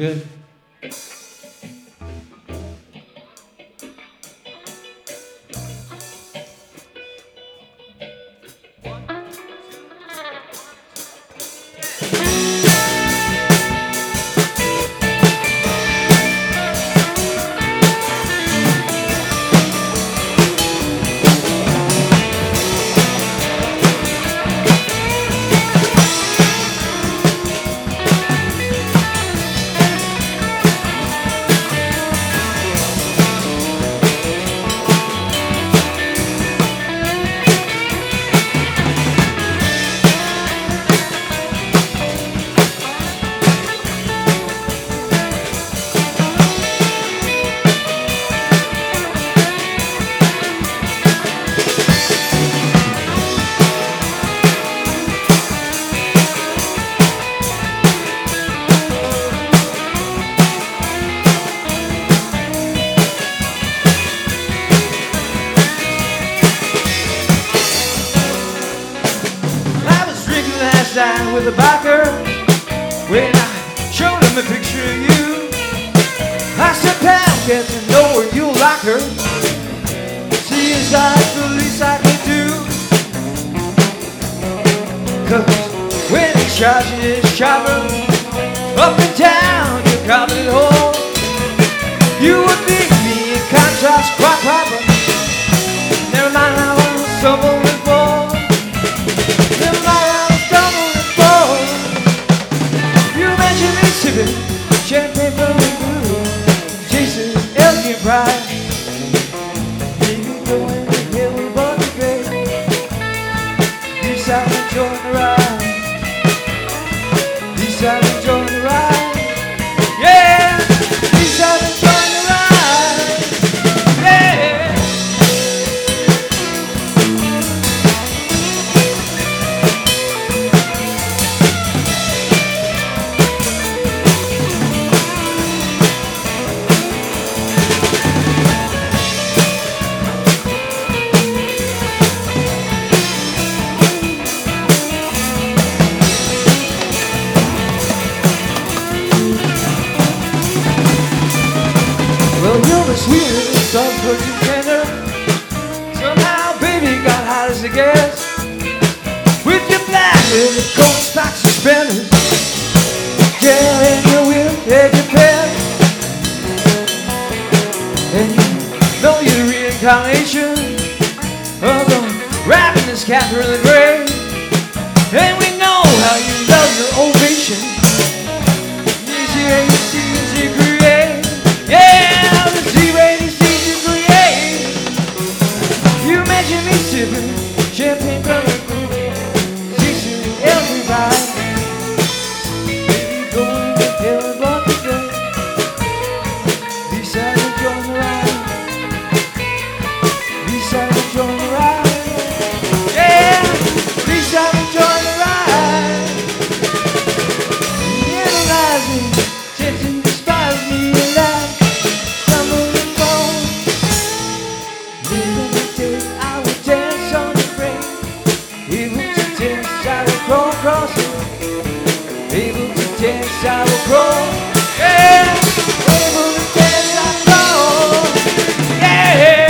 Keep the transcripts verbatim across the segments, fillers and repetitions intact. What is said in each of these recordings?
good. With a backer, when I showed him a picture of you, I said, pal, get to know her, you'll like her. See inside the least I can do. Cause when he shot you his chopper up and down your covered hole, you would be me in contrast, quite proper. Never mind how I stumble and fall. Never mind how I stumble and fall. You mentioned me sipping champagne from the blue, chasing Elgin pride. Maybe going to hell but the great. Decide to join the ride. Decide to join the ride. Yeah! Decide to join the ride. Yeah! Well, you're the sweetest, soft virgin tender. Somehow, baby, got hot as a gas. With your black and your coat stock suspenders, yeah, and your whip and your pants. And you know you're the reincarnation of the ravenous Catherine the Great. And we know how you love your ovation. Easy, easy, easy, create. Yeah, the Z-rated seeds you create. You mentioned me sipping champagne from the blue, chasing everybody. Baby, going to hell but the day. Decide to join the ride. Decide to join the ride. Yeah, decide to join the ride. You analyze me, tempting to despise me alive. Able to dance, I will crawl. Yeah, able to dance, I crawl. Yeah.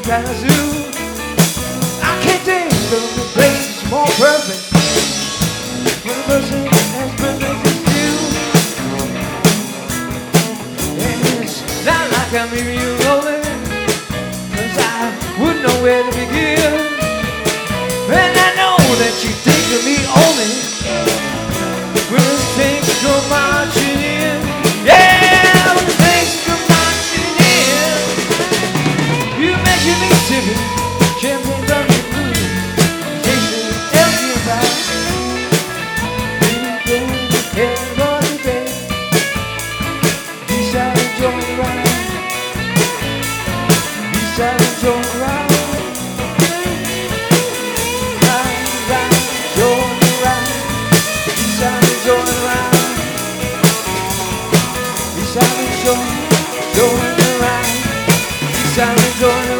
kind of zoo. I can't think of a place more perfect for a person as perfect as you. And it's not like I'm leaving you lonely, 'cause I wouldn't know where to begin. And I know that you think of me only when things come marching in. Yeah, when things come marching in, you mention me sipping champagne from your food, tasting empty about. Baby, baby, everybody, baby, beside the joint ride, beside the joint ride. Going around, going around, going around.